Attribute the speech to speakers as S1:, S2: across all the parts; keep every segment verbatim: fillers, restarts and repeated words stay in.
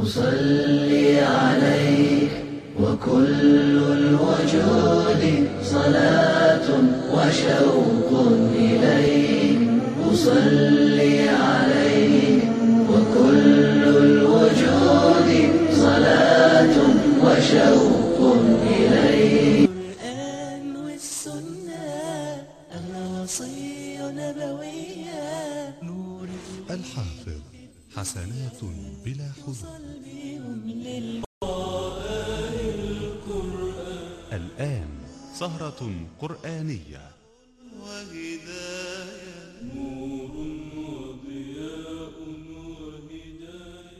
S1: أصلي عليك وكل الوجود صلاة وشوق إليك. أصلي عليك وكل الوجود صلاة وشوق إليك. القرآن والسنة أغلى وصية نبوية. نور
S2: الحافظ حسنات بلا حدود. الآن سهرة قرآنية.
S3: وهداية نور وضياء وهداية.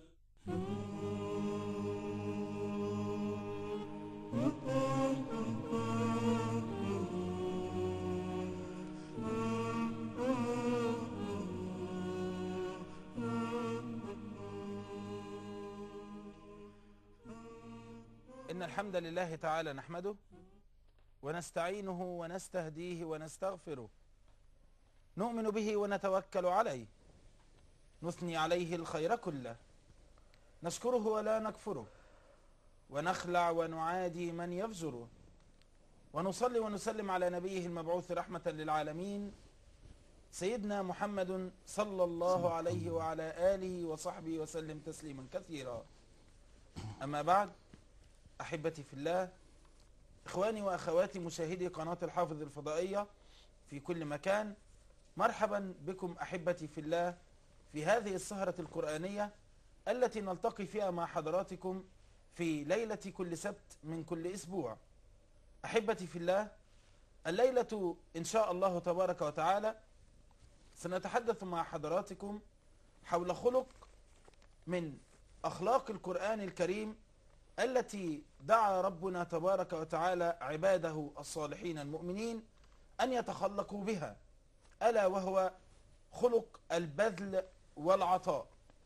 S4: إن الحمد لله تعالى نحمده ونستعينه ونستهديه ونستغفره، نؤمن به ونتوكل عليه، نثني عليه الخير كله، نشكره ولا نكفره، ونخلع ونعادي من يفجره، ونصلي ونسلم على نبيه المبعوث رحمة للعالمين سيدنا محمد صلى الله عليه وعلى آله وصحبه وسلم تسليما كثيرا. أما بعد، أحبتي في الله، إخواني وأخواتي مشاهدي قناة الحافظ الفضائية في كل مكان، مرحبا بكم أحبتي في الله في هذه السهرة القرآنية التي نلتقي فيها مع حضراتكم في ليلة كل سبت من كل أسبوع. أحبتي في الله، الليلة إن شاء الله تبارك وتعالى سنتحدث مع حضراتكم حول خلق من أخلاق القرآن الكريم التي دعا ربنا تبارك وتعالى عباده الصالحين المؤمنين أن يتخلقوا بها، ألا وهو خلق البذل والعطاء.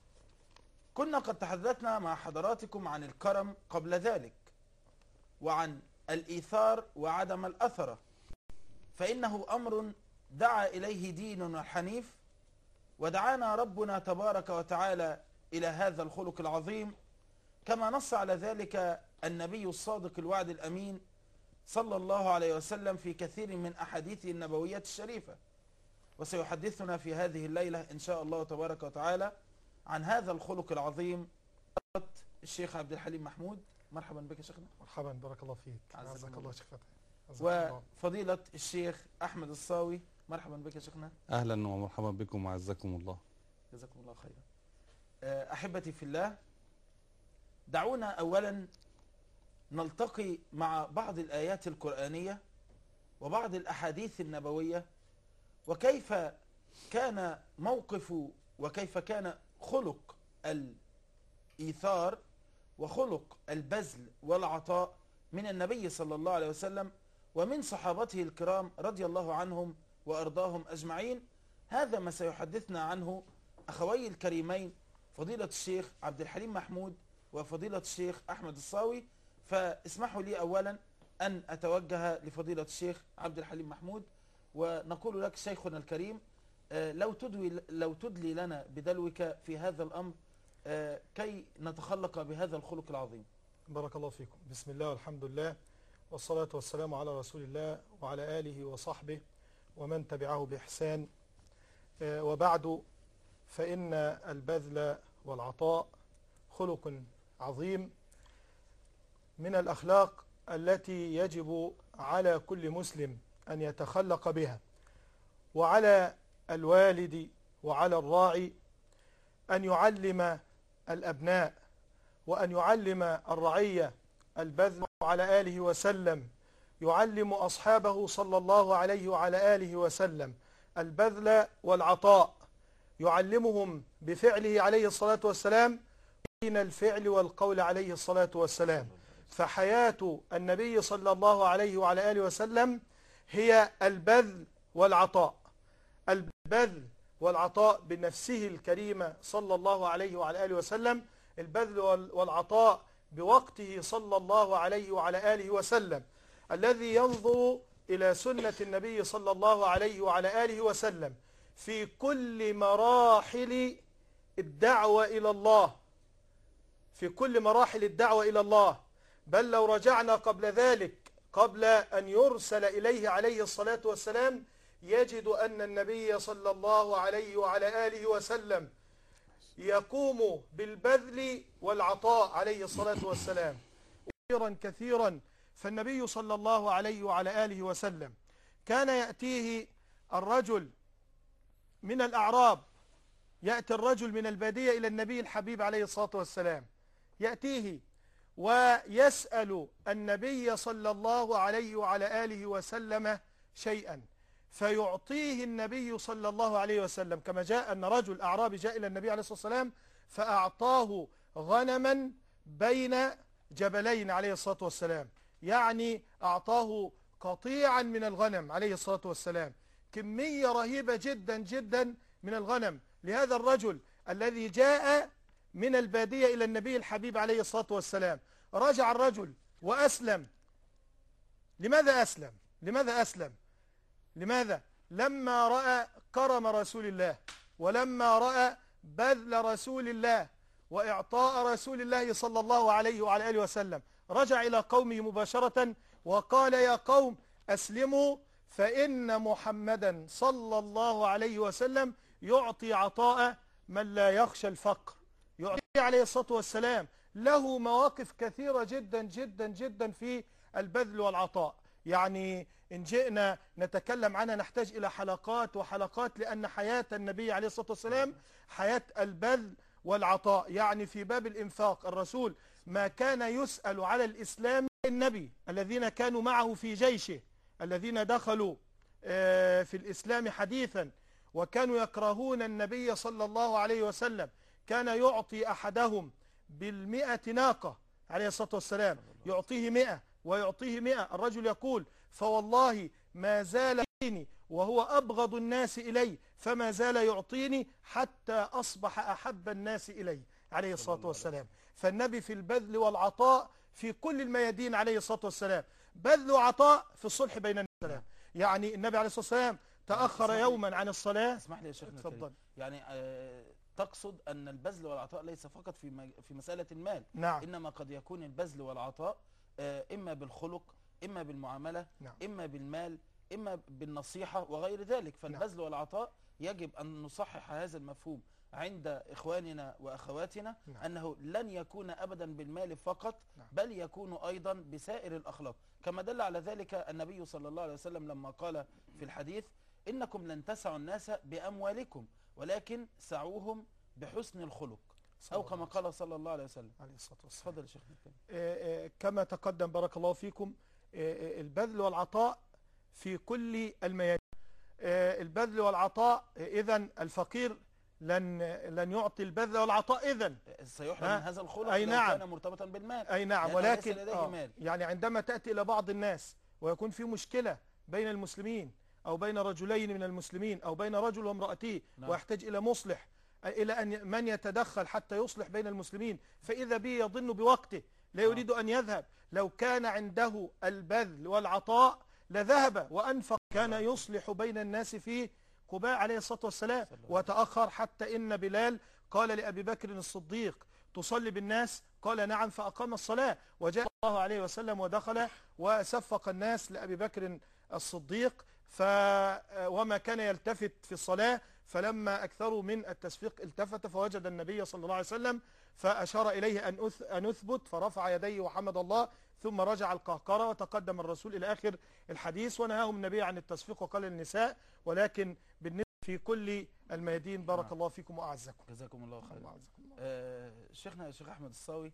S4: كنا قد تحدثنا مع حضراتكم عن الكرم قبل ذلك، وعن الإيثار وعدم الأثرة، فإنه أمر دعا إليه ديننا الحنيف، ودعانا ربنا تبارك وتعالى إلى هذا الخلق العظيم، كما نص على ذلك النبي الصادق الوعد الأمين صلى الله عليه وسلم في كثير من أحاديثه النبوية الشريفة. وسيحدثنا في هذه الليلة إن شاء الله تبارك وتعالى عن هذا الخلق العظيم الشيخ عبد الحليم محمود. مرحبا بك يا شيخنا.
S5: مرحبا، بارك الله فيك. عزك الله شيخ فتحي.
S4: وفضيلة الشيخ أحمد الصاوي. مرحبا بك يا شيخنا.
S6: أهلا ومرحبا بكم وعزكم الله.
S4: جزاكم الله خيرا. أحبتي في الله، دعونا أولا نلتقي مع بعض الآيات القرآنية وبعض الأحاديث النبوية، وكيف كان موقف وكيف كان خلق الإيثار وخلق البذل والعطاء من النبي صلى الله عليه وسلم ومن صحابته الكرام رضي الله عنهم وأرضاهم أجمعين. هذا ما سيحدثنا عنه أخوي الكريمين فضيلة الشيخ عبد الحليم محمود وفضيلة الشيخ أحمد الصاوي. فاسمحوا لي أولا أن أتوجه لفضيلة الشيخ عبد الحليم محمود ونقول لك شيخنا الكريم، لو تدوي لو تدلي لنا بدلوك في هذا الأمر كي نتخلق بهذا الخلق العظيم.
S5: بارك الله فيكم. بسم الله والحمد لله والصلاة والسلام على رسول الله وعلى آله وصحبه ومن تبعه بإحسان، وبعد، فإن البذل والعطاء خلق عظيم من الأخلاق التي يجب على كل مسلم أن يتخلق بها، وعلى الوالد وعلى الراعي أن يعلم الأبناء وأن يعلم الرعية البذل على آله وسلم، يعلم أصحابه صلى الله عليه وعلى آله وسلم البذل والعطاء، يعلمهم بفعله عليه الصلاة والسلام بين الفعل والقول عليه الصلاة والسلام. فحياة النبي صلى الله عليه وعلى آله وسلم هي البذل والعطاء، البذل والعطاء بنفسه الكريمة صلى الله عليه وعلى آله وسلم، البذل والعطاء بوقته صلى الله عليه وعلى آله وسلم، الذي ينظر إلى سنة النبي صلى الله عليه وعلى آله وسلم في كل مراحل الدعوة إلى الله، في كل مراحل الدعوة إلى الله، بل لو رجعنا قبل ذلك قبل أن يرسل إليه عليه الصلاة والسلام يجد أن النبي صلى الله عليه وعلى آله وسلم يقوم بالبذل والعطاء عليه الصلاة والسلام كثيرا كثيرا. فالنبي صلى الله عليه وعلى آله وسلم كان يأتيه الرجل من الأعراب، يأتي الرجل من البادية إلى النبي الحبيب عليه الصلاة والسلام، يأتيه ويسأل النبي صلى الله عليه وعلى آله وسلم شيئا فيعطيه النبي صلى الله عليه وسلم، كما جاء أن رجل أعرابي جاء إلى النبي عليه الصلاة والسلام فأعطاه غنما بين جبلين عليه الصلاة والسلام، يعني أعطاه قطيعا من الغنم عليه الصلاة والسلام، كمية رهيبة جدا جدا من الغنم لهذا الرجل الذي جاء من البادية إلى النبي الحبيب عليه الصلاة والسلام. رجع الرجل وأسلم. لماذا أسلم؟ لماذا أسلم؟ لماذا؟ لما رأى كرم رسول الله، ولما رأى بذل رسول الله وإعطاء رسول الله صلى الله عليه وعلى آله وسلم، رجع إلى قومه مباشرة وقال: يا قوم أسلموا فإن محمدا صلى الله عليه وسلم يعطي عطاء من لا يخشى الفقر. يعطي عليه الصلاة والسلام له مواقف كثيرة جدا جدا جدا في البذل والعطاء، يعني إن جئنا نتكلم عنها نحتاج إلى حلقات وحلقات، لأن حياة النبي عليه الصلاة والسلام حياة البذل والعطاء. يعني في باب الإنفاق الرسول ما كان يسأل على الإسلام النبي الذين كانوا معه في جيشه، الذين دخلوا في الإسلام حديثا وكانوا يكرهون النبي صلى الله عليه وسلم، كان يعطي أحدهم بالمئة ناقة عليه الصلاة والسلام، يعطيه مئة ويعطيه مئة. الرجل يقول: فوالله ما زال يعطيني وهو أبغض الناس إلي، فما زال يعطيني حتى أصبح أحب الناس إلي عليه الصلاة والسلام. فالنبي في البذل والعطاء في كل الميادين عليه الصلاة والسلام، بذل وعطاء في الصلح بين الناس. يعني النبي عليه الصلاة والسلام تأخر يوما عن الصلاة.
S4: اسمح لي يا شيخنا
S5: اتفضل.
S4: الكريم، يعني آه تقصد أن البذل والعطاء ليس فقط في مج... في مسألة المال،
S5: نعم.
S4: إنما قد يكون البذل والعطاء آه إما بالخلق، إما بالمعاملة،
S5: نعم.
S4: إما بالمال، إما بالنصيحة وغير ذلك. فالبذل والعطاء يجب أن نصحح هذا المفهوم عند إخواننا وأخواتنا،
S5: نعم.
S4: أنه لن يكون أبدا بالمال فقط،
S5: نعم.
S4: بل يكون أيضا بسائر الأخلاق، كما دل على ذلك النبي صلى الله عليه وسلم لما قال في الحديث: إنكم لن تسعوا الناس بأموالكم ولكن سعوهم بحسن الخلق، أو كما قال صلى الله عليه وسلم
S5: عليه الصلاة والسلام.
S4: تفضل يا شيخنا الكريم.
S5: آه، آه، كما تقدم بارك الله فيكم، آه، آه، البذل والعطاء في كل الميادين. آه، البذل والعطاء، آه، إذن الفقير لن لن يعطي البذل والعطاء، إذن
S4: سيحرم من هذا الخلق
S5: أي
S4: لو
S5: نعم.
S4: كان مرتبطا بالمال.
S5: أي نعم،
S4: لأنه
S5: ولكن
S4: ليس لديه
S5: آه
S4: مال.
S5: يعني عندما تأتي إلى بعض الناس ويكون في مشكلة بين المسلمين أو بين رجلين من المسلمين أو بين رجل وامرأته،
S4: نعم.
S5: ويحتاج إلى مصلح، إلى أن من يتدخل حتى يصلح بين المسلمين، فإذا به يظن بوقته لا يريد أن يذهب. لو كان عنده البذل والعطاء لذهب وأنفق، كان يصلح بين الناس في قباء عليه الصلاة والسلام، وتأخر حتى إن بلال قال لأبي بكر الصديق: تصلي بالناس؟ قال: نعم، فأقام الصلاة، وجاء الله عليه وسلم ودخل وسفق الناس لأبي بكر الصديق، ف وما كان يلتفت في الصلاة، فلما أكثروا من التسفيق التفت فوجد النبي صلى الله عليه وسلم فأشار إليه أن أن أثبت، فرفع يديه وحمد الله، ثم رجع القهقرة وتقدم الرسول إلى آخر الحديث، ونهاهم النبي عن التسفيق وقال للنساء. ولكن بالنسبة في كل الميادين بارك
S4: نعم.
S5: الله فيكم وأعزكم.
S4: جزاكم الله خيرا.
S5: الله.
S4: آه شيخنا الشيخ أحمد الصاوي،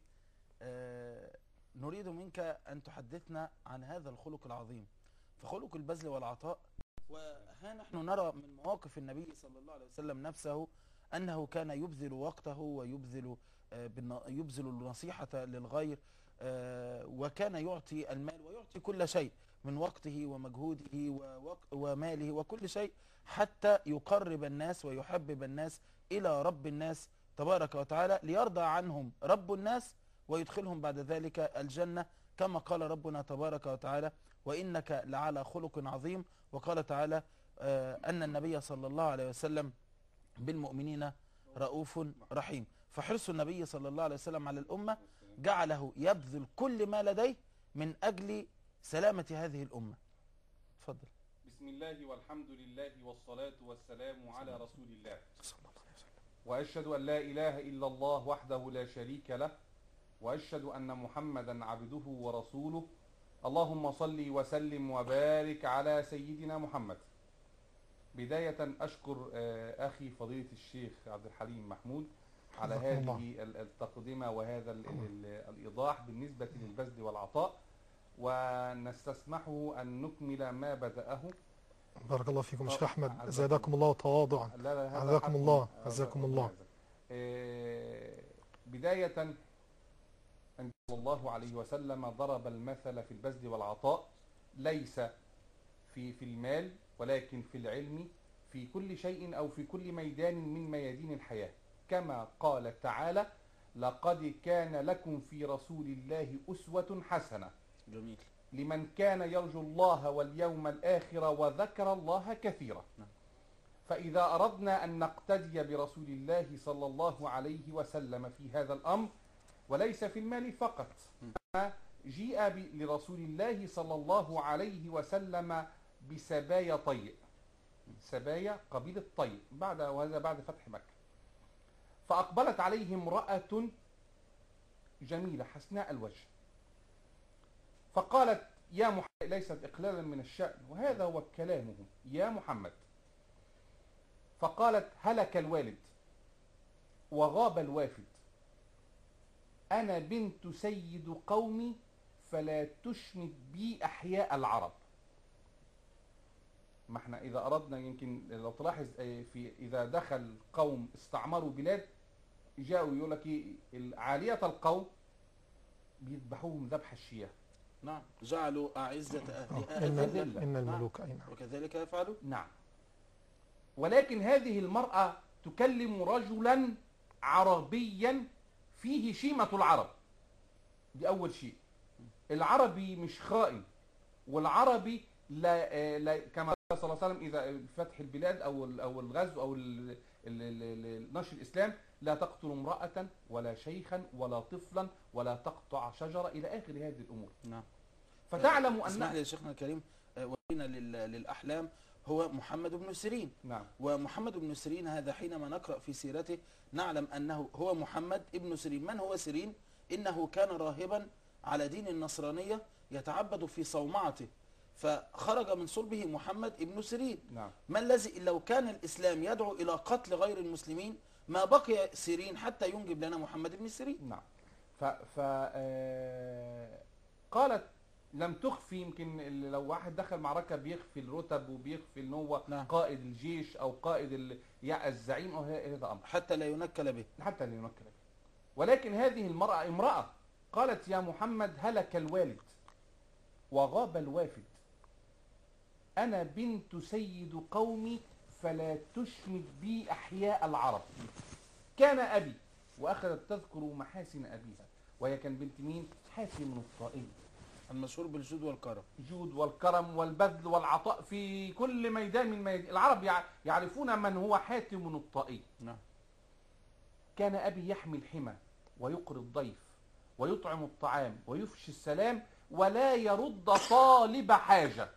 S4: آه نريد منك أن تحدثنا عن هذا الخلق العظيم، فخلق البذل والعطاء. وها نحن نرى من مواقف النبي صلى الله عليه وسلم نفسه أنه كان يبذل وقته ويبذل آه يبذل النصيحة للغير، آه وكان يعطي المال ويعطي كل شيء من وقته ومجهوده وماله وكل شيء، حتى يقرب الناس ويحبب الناس إلى رب الناس تبارك وتعالى، ليرضى عنهم رب الناس ويدخلهم بعد ذلك الجنة، كما قال ربنا تبارك وتعالى: وإنك لعلى خلق عظيم. وقال تعالى آه أن النبي صلى الله عليه وسلم بالمؤمنين رؤوف رحيم. فحرص النبي صلى الله عليه وسلم على الأمة جعله يبذل كل ما لديه من أجل سلامة هذه الأمة. تفضل.
S6: بسم الله والحمد لله والصلاة والسلام على رسول الله وأشهد أن لا إله إلا الله وحده لا شريك له وأشهد أن محمدا عبده ورسوله. اللهم صل وسلم وبارك على سيدنا محمد. بداية أشكر أخي فضيلة الشيخ عبد الحليم محمود على هذه التقدمة وهذا الإيضاح بالنسبة للبذل والعطاء، ونستسمحه أن نكمل ما بدأه.
S5: بارك الله فيكم شيخ أحمد، زادكم الله تواضعا. عزكم الله عزكم الله.
S6: بداية أن صلى الله عليه وسلم ضرب المثل في البذل والعطاء، ليس في في المال ولكن في العلم، في كل شيء أو في كل ميدان من ميادين الحياة، كما قال تعالى: لقد كان لكم في رسول الله أسوة حسنة
S4: جميل
S6: لمن كان يرجو الله واليوم الآخر وذكر الله كثيرا. فإذا أردنا أن نقتدي برسول الله صلى الله عليه وسلم في هذا الأمر، وليس في المال فقط، جيء لرسول الله صلى الله عليه وسلم بسبايا طيء، سبايا قبيلة طيء، بعد وهذا بعد فتح مكة. فأقبلت عليه امرأة جميلة حسناء الوجه، فقالت: يا محمد، ليست إقلالا من الشأن، وهذا هو كلامه، يا محمد. فقالت: هلك الوالد وغاب الوافد، أنا بنت سيد قومي فلا تشمت بي أحياء العرب. ما احنا إذا أردنا، يمكن لو تلاحظ في إذا دخل قوم استعمروا بلاد، جاءوا يقول لك عالية القوم بيذبحوهم ذبح الشياه.
S4: نعم، جعلوا أعزة أهلها
S5: إن,
S4: أذلة.
S5: إن الملوك أين
S4: وكذلك يفعلوا.
S6: نعم. ولكن هذه المرأة تكلم رجلا عربيا فيه شيمة العرب. دي أول شيء. العربي مش خائن، والعربي لا, لا كما قال صلى الله عليه وسلم إذا فتح البلاد أو أو الغزو أو نشر الإسلام: لا تقتل امرأة ولا شيخا ولا طفلا ولا تقطع شجرة، إلى آخر هذه الأمور.
S4: نعم.
S6: فتعلم أن
S4: اسمح لي يا شيخنا الكريم، ولينا للأحلام هو محمد بن سيرين.
S6: نعم.
S4: ومحمد بن سيرين هذا حينما نقرأ في سيرته نعلم أنه هو محمد ابن سيرين. من هو سيرين؟ إنه كان راهبا على دين النصرانية يتعبد في صومعته، فخرج من صلبه محمد ابن سيرين.
S6: نعم.
S4: ما الذي لو كان الإسلام يدعو إلى قتل غير المسلمين ما بقي سيرين حتى ينجب لنا محمد بن سيرين.
S6: نعم. ف, ف... آه... قالت لم تخفي. يمكن لو واحد دخل معركة بيخفي الرتب وبيخفي ان هو
S4: نعم.
S6: قائد الجيش او قائد ال... الزعيم، او هذا امر
S4: حتى لا ينكل به
S6: حتى لا ينكل به. ولكن هذه المرأة امرأة قالت: يا محمد، هلك الوالد وغاب الوافد، أنا بنت سيد قومي فلا تشمت بي أحياء العرب. كان أبي، وأخذت تذكر محاسن أبيها، وهي كان بنت مين؟ حاتم الطائي،
S4: المشهور بالجود والكرم.
S6: الجود والكرم والبذل والعطاء في كل ميدان من ميدان. العرب يعرفون من هو حاتم الطائي.
S4: نعم.
S6: كان أبي يحمي الحمى ويقري الضيف ويطعم الطعام ويفشي السلام ولا يرد طالب حاجة.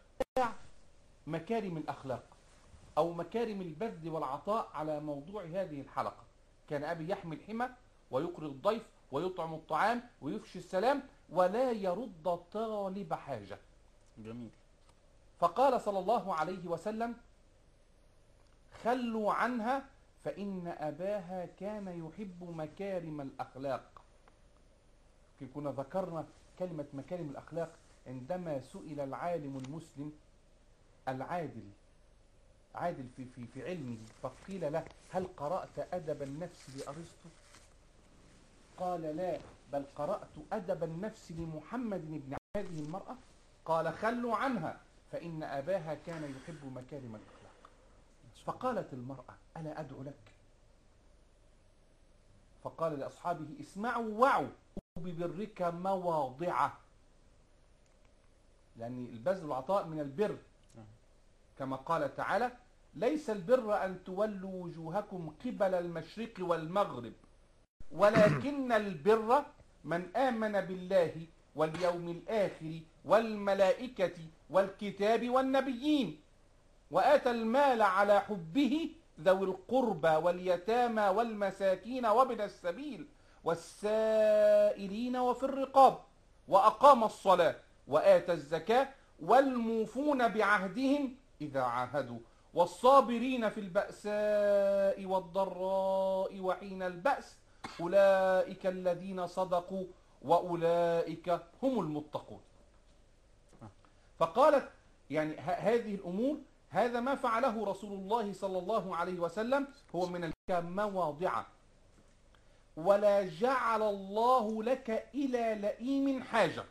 S6: مكارم الأخلاق أو مكارم البذل والعطاء على موضوع هذه الحلقة. كان أبي يحمي الحمى ويقري الضيف ويطعم الطعام ويفشي السلام ولا يرد طالب حاجة.
S4: جميل.
S6: فقال صلى الله عليه وسلم: خلوا عنها فإن أباها كان يحب مكارم الأخلاق. كنا ذكرنا كلمة مكارم الأخلاق عندما سئل العالم المسلم العادل عادل في في في علمه، فقيل له: هل قرأت أدب النفس لأرسطو؟ قال: لا، بل قرأت أدب النفس لمحمد بن هذه المرأة. قال: خلوا عنها فإن أباها كان يحب مكارم الأخلاق. فقالت المرأة: ألا أدعو لك؟ فقال لأصحابه: اسمعوا وعوا ببرك مواضعه، لأن البذل والعطاء من البر، كما قال تعالى: ليس البر أن تولوا وجوهكم قبل المشرق والمغرب ولكن البر من آمن بالله واليوم الآخر والملائكة والكتاب والنبيين وآتى المال على حبه ذوي القربى واليتامى والمساكين وابن السبيل والسائلين وفي الرقاب وأقام الصلاة وآتى الزكاة والموفون بعهدهم إذا عاهدوا والصابرين في البأساء والضراء وحين البأس أولئك الذين صدقوا وأولئك هم المتقون. فقالت يعني هذه الأمور هذا ما فعله رسول الله صلى الله عليه وسلم هو من المواضع. ولا جعل الله لك إلى لئيم حاجة.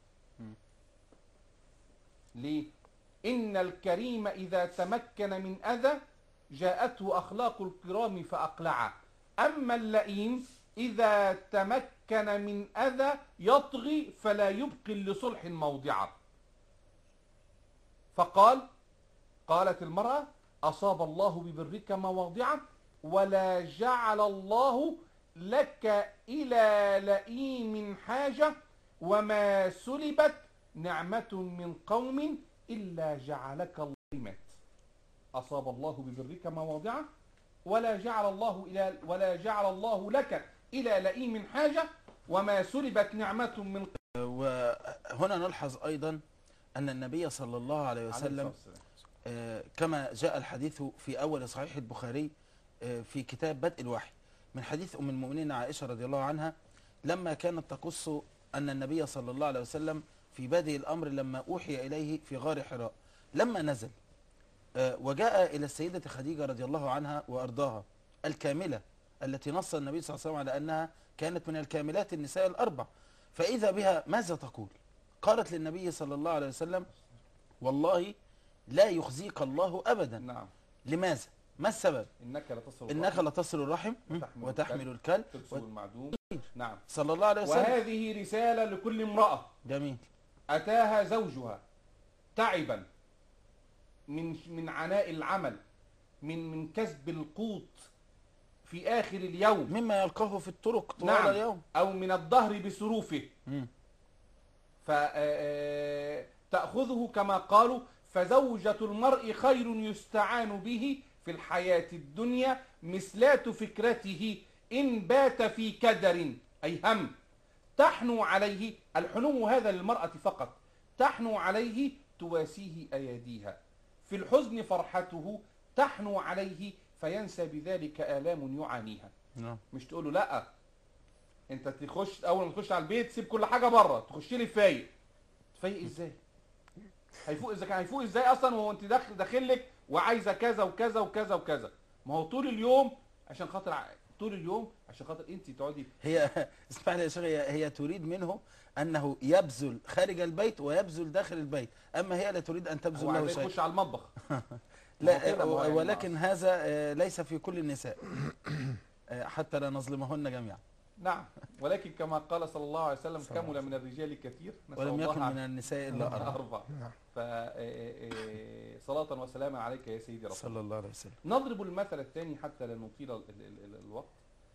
S6: ليه؟ إن الكريم إذا تمكن من أذى جاءته أخلاق الكرام فأقلعه. أما اللئيم إذا تمكن من أذى يطغي فلا يبقي لصلح موضعا. فقال قالت المرأة أصاب الله ببرك مواضعا ولا جعل الله لك إلى لئيم حاجة وما سلبت نعمة من قوم إلا جعلك الله. أصاب الله ببرك مواضعا ولا جعل الله إلى ولا جعل الله لك إلى لئيم حاجة وما سلبت نعمة من قوم.
S4: وهنا نلحظ أيضا أن النبي صلى الله عليه وسلم كما جاء الحديث في أول صحيح البخاري في كتاب بدء الوحي من حديث أم المؤمنين عائشة رضي الله عنها لما كانت تقص أن النبي صلى الله عليه وسلم في بادئ الأمر لما أوحي إليه في غار حراء لما نزل وجاء إلى السيدة خديجة رضي الله عنها وأرضاها الكاملة التي نص النبي صلى الله عليه وسلم على أنها كانت من الكاملات النساء الأربع، فإذا بها ماذا تقول؟ قالت للنبي صلى الله عليه وسلم والله لا يخزيك الله أبدا.
S6: نعم.
S4: لماذا؟ ما السبب؟
S6: إنك لتصل
S4: إنك لتصل الرحم وتحمل الكل
S6: وتكسب المعدوم. نعم.
S4: صلى الله عليه وسلم.
S6: وهذه رسالة لكل امرأة
S4: جميل
S6: أتاها زوجها تعبا من من عناء العمل من من كسب القوت في آخر اليوم
S4: مما يلقاه في الطرق طوال
S6: نعم.
S4: اليوم
S6: أو من الظهر بسروفه فتأخذه كما قالوا فزوجة المرء خير يستعان به في الحياة الدنيا مثلات فكرته إن بات في كدر أي هم تحنو عليه. الحنو هذا للمرأة فقط. تحنو عليه تواسيه أيديها في الحزن فرحته تحنو عليه فينسى بذلك آلام يعانيها.
S4: نعم.
S6: مش تقول له لا انت تخش اول ما تخش على البيت سيب كل حاجه بره تخش لي فايق. تفايق ازاي؟ هيفوق اذا كان هيفوق ازاي اصلا وهو انت داخل داخل لك وعايزه كذا وكذا وكذا وكذا. ما هو طول اليوم عشان خاطر ع... طول اليوم عشان خاطر انت تقعدي.
S4: هي اسمح لي يا شيخ هي, هي تريد منه انه يبذل خارج البيت ويبذل داخل البيت، اما هي لا تريد ان تبذل له شيء.
S6: يخش على المطبخ.
S4: لا ولكن هذا ليس في كل النساء حتى لا نظلمهن جميعا.
S6: نعم. ولكن كما قال صلى الله عليه وسلم كمل من الرجال كثير
S4: ولم يكن من النساء الا اربع.
S6: أربع. فصلاة وسلاما عليك يا سيدي رسول
S4: صلى الله عليه وسلم.
S6: نضرب المثل الثاني حتى لا نطيل الوقت.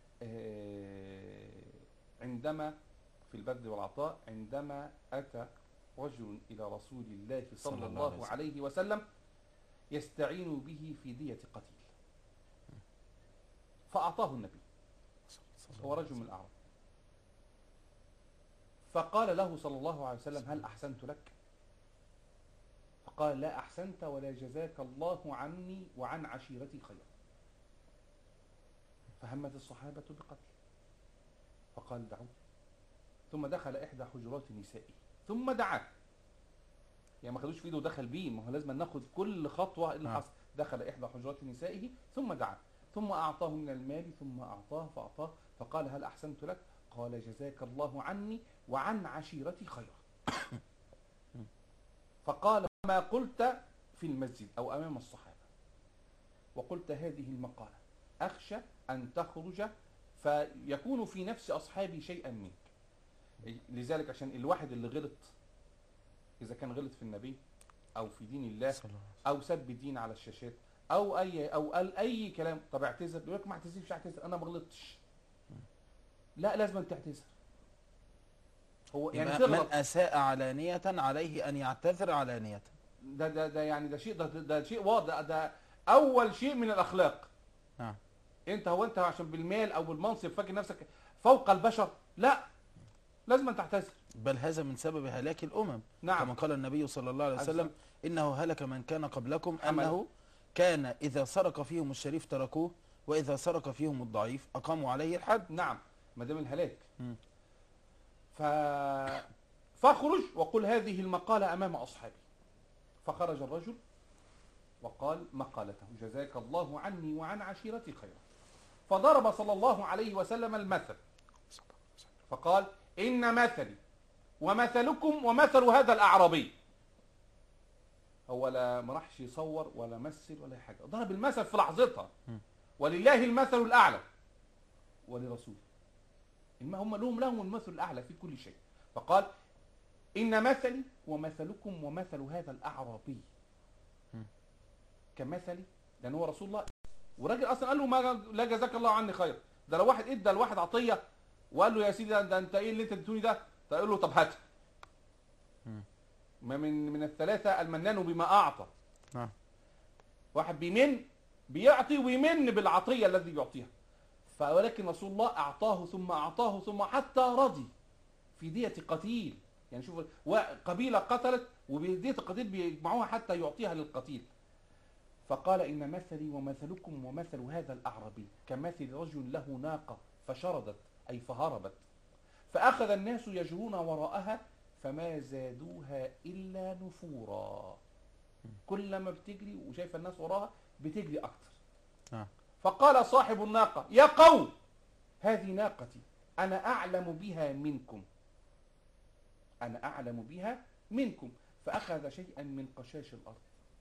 S6: عندما في البذل والعطاء عندما أتى رجل إلى رسول الله صلى الله عليه وسلم يستعين به في دية قتيل فأعطاه النبي. هو رجل من الأعراب فقال له صلى الله عليه وسلم هل أحسنت لك؟ فقال لا أحسنت ولا جزاك الله عني وعن عشيرتي خيرا. فهمت الصحابة بقتل فقال دعوه. ثم دخل إحدى حجرات نسائه ثم دعاه. يعني ما خدوش في ايده ودخل بيه، ما هو لازم ناخد كل خطوة اللي حصل. دخل إحدى حجرات نسائه ثم دعاه ثم أعطاه من المال ثم أعطاه فأعطاه فقال هل أحسنت لك؟ قال جزاك الله عني وعن عشيرتي خيرا. فقال ما قلت في المسجد أو أمام الصحابة وقلت هذه المقالة أخشى أن تخرج فيكون في نفس أصحابي شيئا منك. لذلك عشان الواحد اللي غلط إذا كان غلط في النبي أو في دين الله أو سب الدين على الشاشات او اي او قال اي كلام طب اعتذر. يقول لك ما اعتذرش اعتذر انا ما غلطتش. لا لازم تعتذر. هو يعني
S4: يعني من
S6: تغلط،
S4: أساء علانية عليه أن يعتذر علانية.
S6: ده ده ده يعني ده شيء ده, ده شيء واضح، ده اول شيء من الاخلاق.
S4: نعم.
S6: انت هو انت عشان بالمال او بالمنصب فاكر نفسك فوق البشر؟ لا، لازم تعتذر.
S4: بل هذا من سبب هلاك الأمم.
S6: نعم.
S4: كما قال النبي صلى الله عليه وسلم: إنه هلك من كان قبلكم
S6: حمل.
S4: أنه كان إذا سرق فيهم الشريف تركوه، وإذا سرق فيهم الضعيف أقاموا عليه الحد.
S6: نعم، ما دام الهلاك.
S4: مم.
S6: ف فاخرج وقل هذه المقالة أمام أصحابي. فخرج الرجل وقال مقالته: جزاك الله عني وعن عشيرتي خيرا. فضرب صلى الله عليه وسلم المثل فقال: إن مثلي ومثلكم ومثل هذا الأعرابي. هو لا مرحش يصور ولا مثل ولا حاجة، ضرب المثل في لحظتها. ولله المثل الأعلى ولرسوله. هم لهم لهم المثل الأعلى في كل شيء. فقال: إن مثلي ومثلكم ومثل هذا الأعرابي كمثلي، لأن هو رسول الله. وراجل أصلا قال له: ما لا جزاك الله عني خير. ده لو واحد ادى لواحد عطية وقال له: يا سيدي ده انت ايه اللي انت اديتوني ده؟ تقول له: طب هات. ما من من الثلاثة المنان بما أعطى.
S4: نعم.
S6: واحد بيمن بيعطي ويمن بالعطية الذي يعطيها. ولكن رسول الله أعطاه ثم أعطاه ثم حتى رضي في دية قتيل. يعني شوف، قبيلة قتلت وبدية القتيل بيجمعوها حتى يعطيها للقتيل. فقال: إن مثلي ومثلكم ومثل هذا الأعرابي كمثل رجل له ناقة فشردت، أي فهربت، فأخذ الناس يجرون وراءها فما زادوها إلا نفورا. كلما بتجري وشايف الناس وراها بتجري أكتر.
S4: آه.
S6: فقال صاحب الناقة: يا قوم، هذه ناقتي أنا أعلم بها منكم، أنا أعلم بها منكم. فأخذ شيئا من قشاش الأرض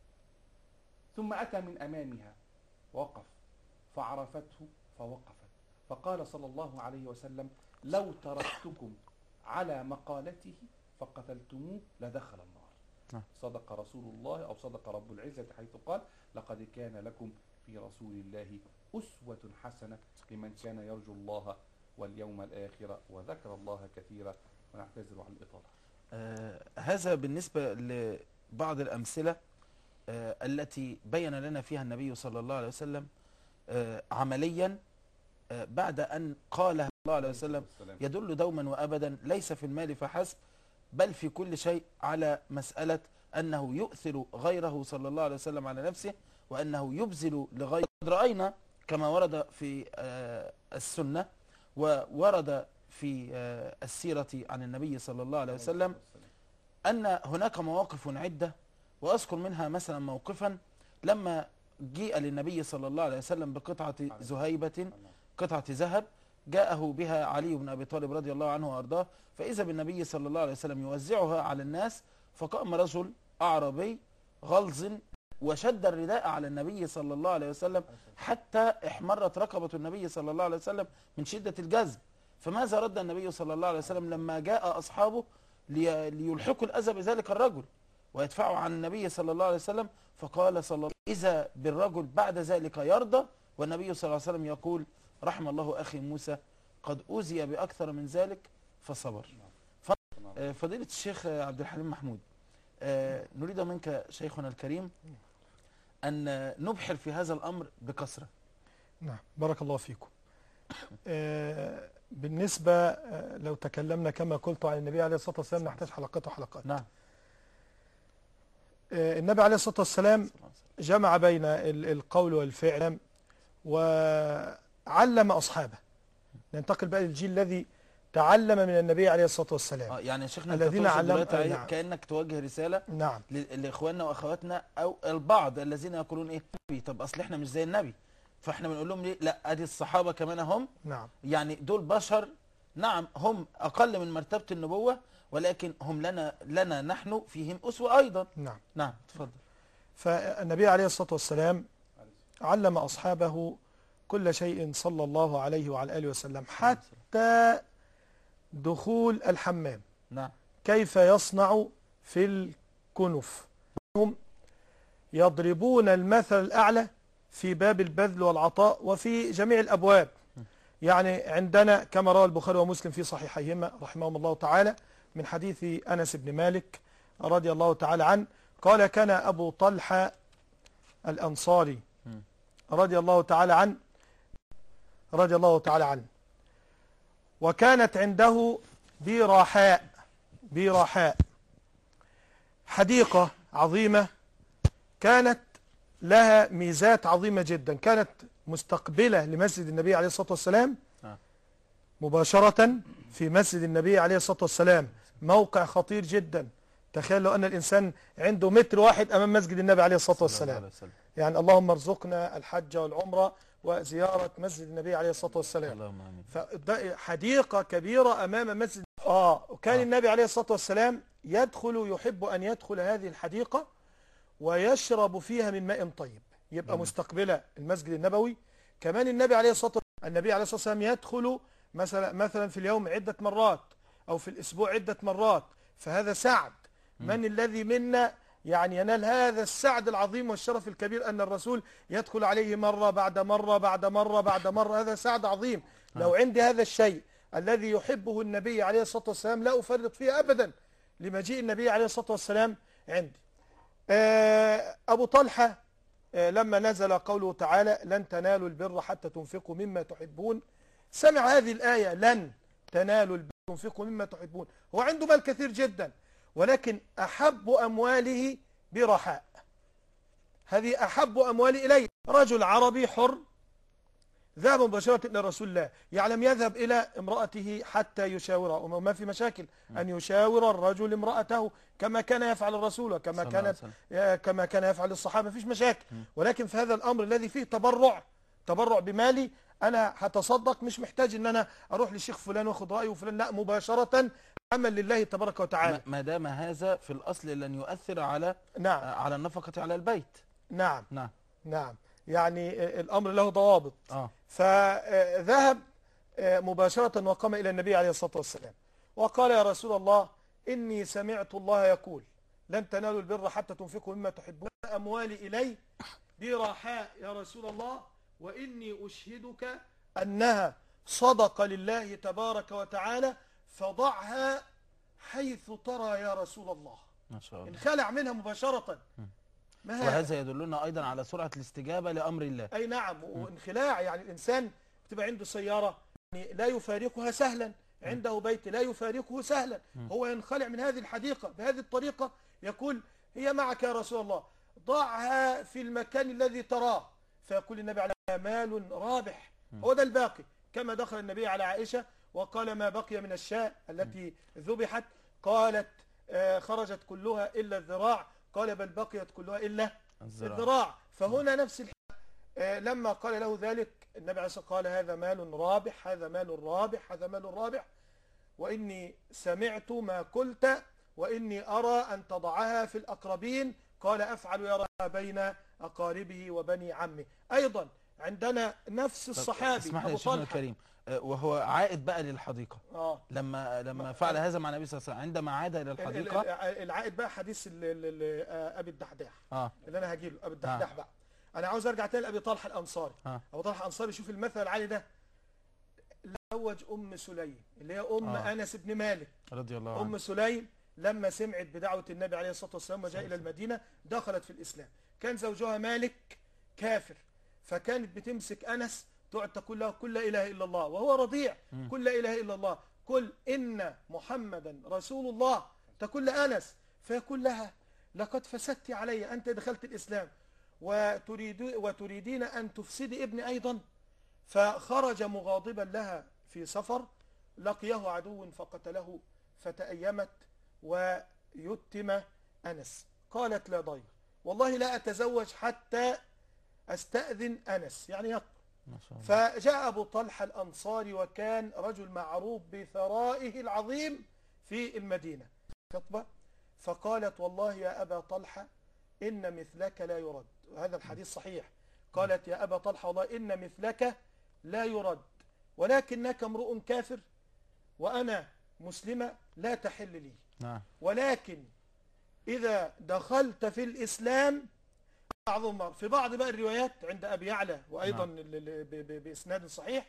S6: ثم أتى من أمامها وقف فعرفته فوقفت. فقال صلى الله عليه وسلم: لو تركتكم على مقالته فقتلتموه لدخل النار.
S4: نعم.
S6: صدق رسول الله أو صدق رب العزة حيث قال: لقد كان لكم في رسول الله أسوة حسنة لمن كان يرجو الله واليوم الآخر وذكر الله كثيرا. ونعتذر عن الإطالة.
S4: آه هذا بالنسبة لبعض الأمثلة آه التي بين لنا فيها النبي صلى الله عليه وسلم آه عمليا آه بعد أن قالها الله عليه وسلم، يدل دوما وأبدا ليس في المال فحسب بل في كل شيء على مسألة أنه يؤثر غيره صلى الله عليه وسلم على نفسه، وأنه يبذل لغيره. رأينا كما ورد في آه السنة وورد في آه السيرة عن النبي صلى الله عليه وسلم أن هناك مواقف عدة، وأذكر منها مثلا موقفا لما جيء للنبي صلى الله عليه وسلم بقطعة زهيبة، قطعة ذهب جاءه بها علي بن أبي طالب رضي الله عنه وأرضاه، فإذا بالنبي صلى الله عليه وسلم يوزعها على الناس، فقام رجل أعرابي غلظ وشد الرداء على النبي صلى الله عليه وسلم حتى احمرت رقبة النبي صلى الله عليه وسلم من شدة الجذب. فماذا رد النبي صلى الله عليه وسلم لما جاء أصحابه ليلحقوا الأذى بذلك الرجل ويدفعوا عن النبي صلى الله عليه وسلم؟ فقال صلى الله عليه وسلم: إذا بالرجل بعد ذلك يرضى، والنبي صلى الله عليه وسلم يقول: رحم الله أخي موسى قد أوذي بأكثر من ذلك فصبر. فضيلة الشيخ عبد الحليم محمود، نريد منك شيخنا الكريم أن نبحر في هذا الأمر بكثرة.
S5: نعم، بارك الله فيكم. آه بالنسبة آه لو تكلمنا كما قلت عن النبي عليه الصلاة والسلام نحتاج حلقات وحلقات.
S4: نعم.
S5: آه النبي عليه الصلاة والسلام جمع بين القول والفعل وعلم أصحابه. ننتقل بقى للجيل الذي تعلم من النبي عليه الصلاة والسلام.
S4: آه يعني يا شيخنا
S5: الذين علموا
S4: آه
S5: نعم.
S4: كأنك توجه رسالة
S5: نعم
S4: لإخواننا وأخواتنا أو البعض الذين يقولون إيه النبي، طب أصل إحنا مش زي النبي، فإحنا بنقول لهم ليه؟ لا، أدي الصحابة كمان هم
S5: نعم
S4: يعني دول بشر، نعم هم أقل من مرتبة النبوة، ولكن هم لنا لنا نحن فيهم أسوة أيضا.
S5: نعم
S4: نعم تفضل.
S5: فالنبي عليه الصلاة والسلام علم أصحابه كل شيء صلى الله عليه وعلى آله وسلم، حتى دخول الحمام.
S4: نعم.
S5: كيف يصنع في الكنف. هم يضربون المثل الأعلى في باب البذل والعطاء وفي جميع الأبواب، يعني عندنا كما روى البخاري ومسلم في صحيحيهما رحمهم الله تعالى من حديث أنس بن مالك رضي الله تعالى عنه قال كان أبو طلحة الأنصاري رضي الله تعالى عنه رضي الله تعالى عنه وكانت عنده بيراحاء بيراحاء حديقة عظيمة كانت لها ميزات عظيمة جدا، كانت مستقبلة لمسجد النبي عليه الصلاة والسلام مباشرة في مسجد النبي عليه الصلاة والسلام، موقع خطير جدا. تخيل لو أن الإنسان عنده متر واحد أمام مسجد النبي عليه الصلاة والسلام، يعني اللهم ارزقنا الحج والعمرة وزيارة مسجد النبي عليه الصلاة والسلام. حديقة كبيرة أمام مسجد آه وكان آه. النبي عليه الصلاة والسلام يدخل يحب أن يدخل هذه الحديقة ويشرب فيها من ماء طيب، يبقى مم. مستقبلة المسجد النبوي. كمان النبي عليه الصلاة والسلام النبي عليه الصلاة والسلام يدخل مثلا مثلا في اليوم عدة مرات أو في الأسبوع عدة مرات، فهذا سعد. مم. من الذي منا يعني ينال هذا السعد العظيم والشرف الكبير أن الرسول يدخل عليه مرة بعد مرة بعد مرة بعد مرة؟ هذا سعد عظيم. آه. لو عندي هذا الشيء الذي يحبه النبي عليه الصلاة والسلام لا أفرط فيه أبدا لمجيء النبي عليه الصلاة والسلام عندي. أبو طلحة لما نزل قوله تعالى لن تنالوا البر حتى تنفقوا مما تحبون، سمع هذه الآية لن تنالوا البر تنفقوا مما تحبون. هو عنده مال كثير جدا ولكن أحب أمواله برحاء، هذه أحب أموالي إليه. رجل عربي حر ذهب مباشرة إلى رسول الله، يعلم يذهب إلى امرأته حتى يشاورها، وما في مشاكل أن يشاور الرجل امرأته كما كان يفعل الرسول وكما كانت كما كان يفعل الصحابة، فيش مشاكل. ولكن في هذا الأمر الذي فيه تبرع تبرع بمالي، أنا هتصدق مش محتاج إن أنا أروح للشيخ فلان واخد رأيه فلان، لا، مباشرة عمل لله تبارك وتعالى.
S4: ما دام هذا في الأصل لن يؤثر على
S5: نعم
S4: على النفقة على البيت.
S5: نعم
S4: نعم
S5: نعم يعني الأمر له ضوابط.
S4: آه.
S5: فذهب مباشرة وقام إلى النبي عليه الصلاة والسلام وقال يا رسول الله إني سمعت الله يقول لن تنالوا البر حتى تنفقوا مما تحبون، أموالي إلي برحاء يا رسول الله، وإني أشهدك أنها صدقة لله تبارك وتعالى، فضعها حيث ترى يا رسول الله.
S4: ما شاء الله.
S5: انخلع منها مباشرة.
S4: وهذا يدلنا أيضا على سرعة الاستجابة لأمر الله.
S5: أي نعم. وانخلاع يعني الإنسان بتبقى عنده سيارة يعني لا يفارقها سهلا، عنده بيت لا يفارقه سهلا، هو ينخلع من هذه الحديقة بهذه الطريقة، يقول هي معك يا رسول الله، ضعها في المكان الذي تراه. فيقول النبي عليه مال رابح، هو ده الباقي. كما دخل النبي على عائشة وقال ما بقي من الشاة التي ذبحت، قالت آه خرجت كلها إلا الذراع، قال بل بقيت كلها إلا الذراع, الذراع. فهنا نفس الحال. آه لما قال له ذلك النبي عليه الصلاة والسلام قال هذا مال رابح هذا مال رابح هذا مال رابح، وإني سمعت ما قلت وإني أرى أن تضعها في الأقربين. قال أفعل يرى بين أقاربه وبني عمه. أيضا عندنا نفس الصحابي
S4: اسمح لي يا شيخنا الكريم، وهو عائد بقى للحديقة. آه. لما لما فعل هذا مع النبي صلى الله عليه وسلم عندما عاد إلى الحديقة،
S5: العائد بقى حديث أبي الدحداح.
S4: آه.
S5: اللي أنا هجيله أبي الدحداح. آه. بقى أنا عاوز أرجع تاني لأبي طلحة الأنصاري.
S4: آه.
S5: أبو طلحة الأنصاري شوف المثل العالي ده، زوج أم سليم اللي هي أم آه. أنس بن مالك
S4: رضي الله عنه.
S5: أم سليم لما سمعت بدعوة النبي عليه الصلاة والسلام وجاء إلى المدينة دخلت في الإسلام. كان زوجها مالك كافر، فكانت بتمسك أنس تقعد تقول له كل لا إله إلا الله وهو رضيع، كل لا إله إلا الله، قل إن محمدا رسول الله، تقول لأنس، فيقول لها لقد فسدت علي، أنت دخلت الإسلام وتريد وتريدين أن تفسدي ابني أيضا. فخرج مغاضبا لها في سفر، لقيه عدو فقتله، فتأيمت ويتم أنس. قالت لا ضير، والله لا أتزوج حتى أستأذن أنس، يعني يقبل. فجاء أبو طلحة الأنصاري وكان رجل معروف بثرائه العظيم في المدينة، خطبة، فقالت والله يا أبا طلحة إن مثلك لا يرد. وهذا الحديث صحيح. قالت يا أبا طلحة والله إن مثلك لا يرد، ولكنك امرؤ كافر وأنا مسلمة لا تحل لي.
S4: نعم.
S5: ولكن إذا دخلت في الإسلام أعظم. في بعض بقى الروايات عند أبي يعلى وأيضا نعم. بإسناد صحيح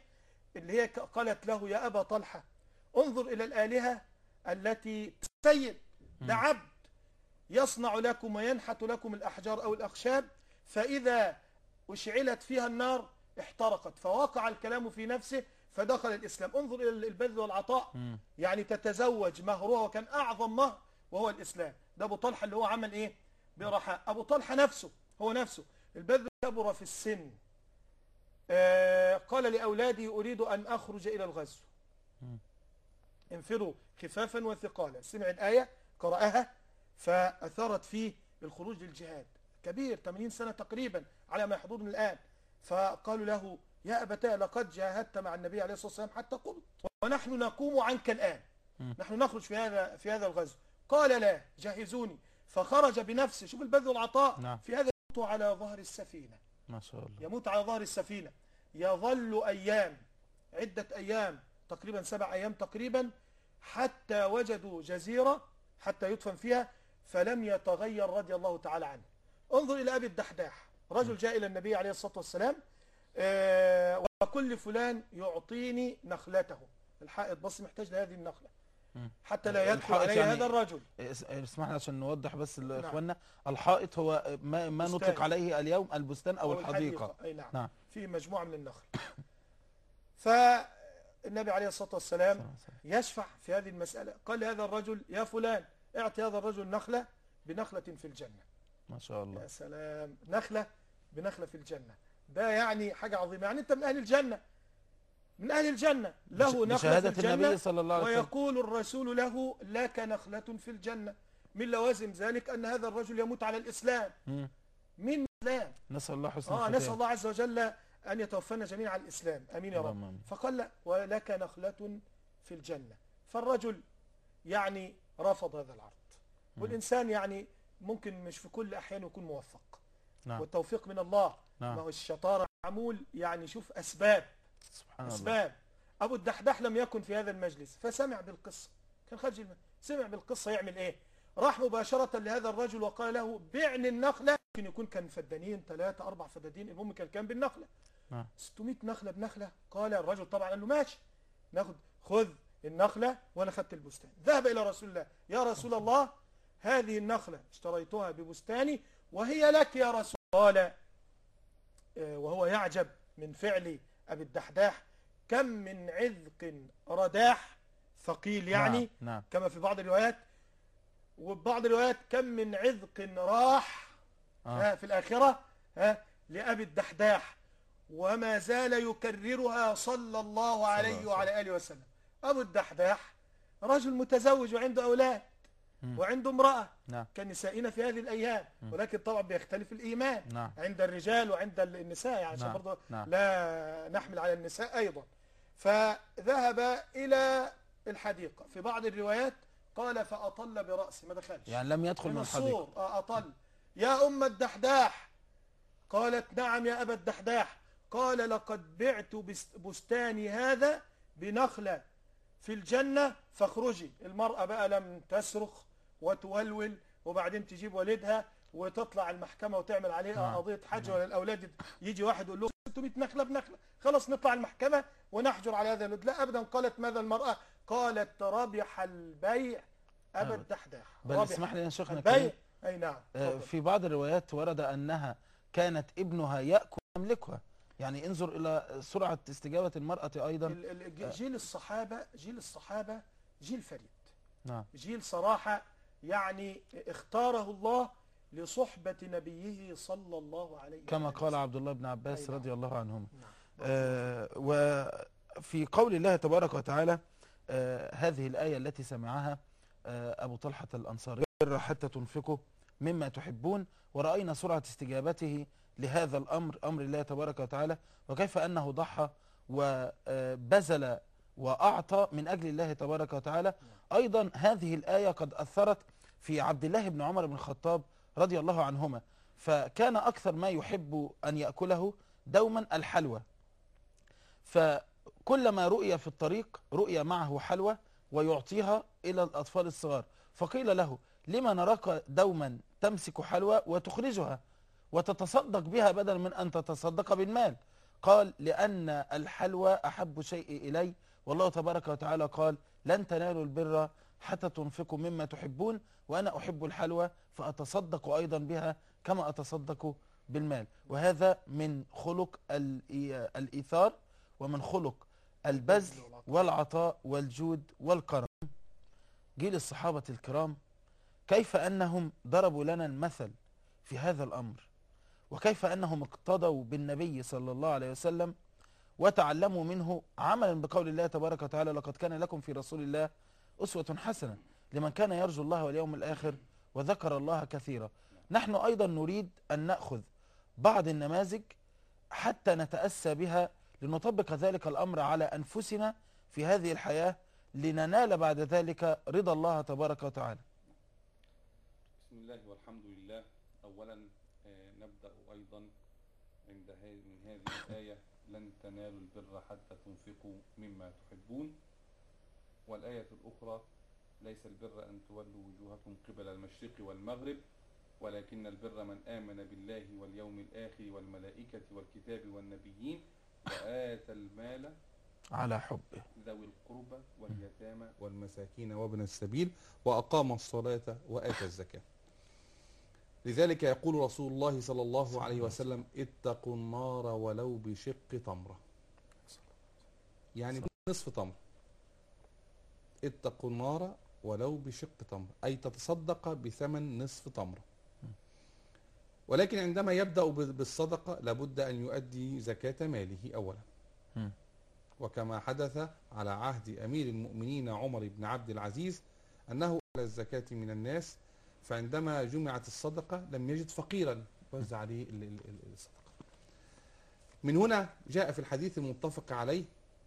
S5: اللي هي قالت له يا أبا طلحة انظر إلى الآلهة التي سيد ده عبد يصنع لكم وينحت لكم الأحجار أو الأخشاب، فإذا أشعلت فيها النار احترقت، فوقع الكلام في نفسه فدخل الإسلام. انظر إلى البذل والعطاء، يعني تتزوج مهرها وكان أعظم مهر وهو الإسلام. ده أبو طلحة اللي هو عمل إيه برحاء. أبو طلحة نفسه هو نفسه البذل كبر في السن، آه قال لأولادي أريد أن أخرج إلى الغزو، انفروا خفافا وثقالا. سمع الآية قرأها فأثارت فيه الخروج للجهاد، كبير ثمانين سنة تقريبا على ما يحضرنا الآن. فقالوا له يا أبتاه لقد جاهدت مع النبي عليه الصلاة والسلام حتى قلت ونحن نقوم عنك الآن، نحن نخرج في هذا في هذا الغزو. قال لا جهزوني، فخرج بنفسه. شوف البذل والعطاء.
S4: نعم.
S5: في هذا يموت على ظهر السفينة،
S4: ما شاء الله.
S5: يموت على ظهر السفينة، يظل أيام، عدة أيام تقريبا سبع أيام تقريبا، حتى وجدوا جزيرة حتى يدفن فيها، فلم يتغير رضي الله تعالى عنه. انظر إلى أبي الدحداح، رجل جاء إلى النبي عليه الصلاة والسلام آه وكل فلان يعطيني نخلته، الحائط بس محتاج لهذه النخلة حتى لا يدخل علي يعني هذا الرجل.
S4: اسمح لي عشان نوضح بس لإخواننا. نعم. الحائط هو ما, ما نطلق عليه اليوم البستان أو, أو الحديقة, الحديقة.
S5: أي نعم.
S4: نعم.
S5: فيه مجموعة من النخل. فالنبي عليه الصلاة والسلام يشفع في هذه المسألة. قال لهذا الرجل يا فلان اعطي هذا الرجل نخلة بنخلة في الجنة.
S4: ما شاء الله.
S5: يا سلام، نخلة بنخلة في الجنة، ده يعني حاجة عظيمة. يعني أنت من أهل الجنة، من أهل الجنة، له نخلة في الجنة، النبي صلى الله عليه وسلم. ويقول الرسول له لك نخلة في الجنة. من لوازم ذلك أن هذا الرجل يموت على الإسلام. م. من الإسلام.
S4: نسأل الله حسن
S5: آه نسأل الله عز وجل أن يتوفنا جميعا على الإسلام، أمين يا رب. فقال لا ولك نخلة في الجنة. فالرجل يعني رفض هذا العرض. م. والإنسان يعني ممكن مش في كل أحيان يكون موفق. نعم. والتوفيق من الله. نعم. ما هو الشطارة معمول يعني شوف أسباب سبحان أسباب الله. أبو الدحداح لم يكن في هذا المجلس فسمع بالقصة، كان خارج المجلس سمع بالقصة، يعمل إيه؟ راح مباشرة لهذا الرجل وقال له بعني النخلة. ممكن يكون كان فدانين ثلاثة أربع فدادين، المهم كان كان بالنخلة نعم. ستمائة نخلة بنخلة. قال الرجل طبعا قال له ماشي ناخد، خذ النخلة وأنا خدت البستان. ذهب إلى رسول الله يا رسول الله هذه النخلة اشتريتها ببستاني وهي لك يا رسول. قال وهو يعجب من فعل أبي الدحداح كم من عذق رداح ثقيل يعني نعم. نعم. كما في بعض الروايات، وبعض الروايات كم من عذق راح آه. في الآخرة ها لأبي الدحداح وما زال يكررها صلى الله عليه وعلى آله وسلم. أبو الدحداح رجل متزوج وعنده أولاد م. وعنده امرأة نعم. كنسائنا في هذه الأيام م. ولكن طبعا بيختلف الإيمان نعم. عند الرجال وعند النساء يعني نعم. برضه نعم. لا نحمل على النساء أيضا. فذهب إلى الحديقة، في بعض الروايات قال فأطل برأسه، ما دخلش
S4: يعني لم يدخل من, من
S5: الحديقة. أطل. يا أم الدحداح، قالت نعم يا أبا الدحداح. قال لقد بعت بستاني هذا بنخلة في الجنة فاخرجي. المرأة بقى لم تصرخ وتولول وبعدين تجيب والدها وتطلع المحكمة وتعمل عليها قضية حج، ولا الأولاد يجي واحد يقول له ستمائة نخلة بنخلة، خلاص نطلع المحكمة ونحجر على هذا الولد. لا أبدا. قالت ماذا المرأة؟ قالت ربح البيع أبا الدحداح.
S4: بل اسمح لي يا شيخنا
S5: البيع. أي نعم.
S4: في بعض الروايات ورد أنها كانت ابنها يأكل يملكها، يعني انظر إلى سرعة استجابة المرأة أيضا.
S5: جيل الصحابة جيل الصحابة جيل فريد
S4: نعم. جيل
S5: صراحة يعني اختاره الله لصحبة نبيه صلى الله عليه وسلم
S4: كما قال عبد الله بن عباس رضي الله عنهما. نعم. آه وفي قول الله تبارك وتعالى آه هذه الآية التي سمعها آه أبو طلحة الأنصاري حتى تنفقوا مما تحبون، ورأينا سرعة استجابته لهذا الأمر، أمر الله تبارك وتعالى، وكيف أنه ضحى وبذل وأعطى من أجل الله تبارك وتعالى. أيضا هذه الآية قد أثرت في عبد الله بن عمر بن الخطاب رضي الله عنهما، فكان أكثر ما يحب أن يأكله دوما الحلوى، فكلما رؤي في الطريق رؤي معه حلوى ويعطيها إلى الأطفال الصغار. فقيل له لما نراك دوما تمسك حلوى وتخرجها وتتصدق بها بدلا من أن تتصدق بالمال؟ قال لأن الحلوى أحب شيء إلي، والله تبارك وتعالى قال لن تنالوا البر حتى تنفقوا مما تحبون، وأنا أحب الحلوى فأتصدق أيضا بها كما أتصدق بالمال. وهذا من خلق الإيثار ومن خلق البذل والعطاء والجود والكرم. جيل الصحابة الكرام كيف أنهم ضربوا لنا المثل في هذا الأمر، وكيف أنهم اقتضوا بالنبي صلى الله عليه وسلم وتعلموا منه عملا بقول الله تبارك وتعالى لقد كان لكم في رسول الله أسوة حسنة لمن كان يرجو الله واليوم الآخر وذكر الله كثيرا. نحن أيضا نريد أن نأخذ بعض النماذج حتى نتأسى بها لنطبق ذلك الأمر على أنفسنا في هذه الحياة لننال بعد ذلك رضا الله تبارك وتعالى.
S6: بسم الله والحمد لله. أولا آه نبدأ أيضا عند من هذه الآية لن تنالوا البر حتى تنفقوا مما تحبون، والآية الأخرى ليس البر أن تولوا وجوهكم قبل المشرق والمغرب ولكن البر من آمن بالله واليوم الآخر والملائكة والكتاب والنبيين وآتى المال
S4: على حبه
S6: ذوي القربى واليتامى والمساكين وابن السبيل وأقام الصلاة وآتى الزكاة. لذلك يقول رسول الله صلى الله عليه وسلم اتقوا النار ولو بشق تمرة، يعني نصف تمرة. اتقوا النار ولو بشق تمرة أي تتصدق بثمن نصف تمرة. ولكن عندما يبدأ بالصدقة لابد أن يؤدي زكاة ماله أولا، وكما حدث على عهد أمير المؤمنين عمر بن عبد العزيز أنه على الزكاة من الناس، فعندما جمعت الصدقة لم يجد فقيرا وزع عليه الصدقة. من هنا جاء في الحديث المتفق عليه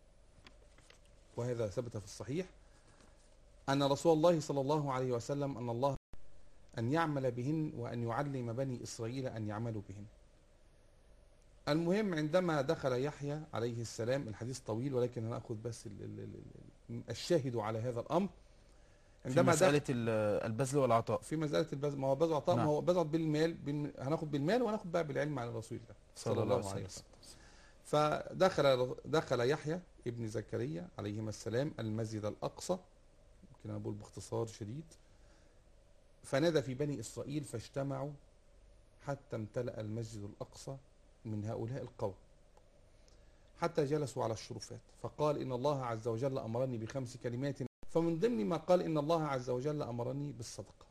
S6: وهذا ثبت في الصحيح أن رسول الله صلى الله عليه وسلم أن الله أن يعمل بهن وأن يعلم بني إسرائيل أن يعملوا بهن. المهم عندما دخل يحيى عليه السلام، الحديث طويل ولكن هنأخذ بس الشاهد على هذا الأمر.
S4: عندما في مسألة البذل والعطاء،
S6: في مسألة البذل، ما هو بذل والعطاء، ما هو بذل بالمال، هناخد بالمال وناخد بقى بالعلم عن الرسول الله صلى الله عليه وسلم. فدخل دخل يحيى ابن زكريا عليهما السلام المسجد الأقصى، يمكن أنا بقول باختصار شديد، فنادى في بني إسرائيل فاجتمعوا حتى امتلأ المسجد الأقصى من هؤلاء القوم حتى جلسوا على الشرفات، فقال إن الله عز وجل أمرني بخمس كلمات، فمن ضمن ما قال إن الله عز وجل أمرني بالصدقة،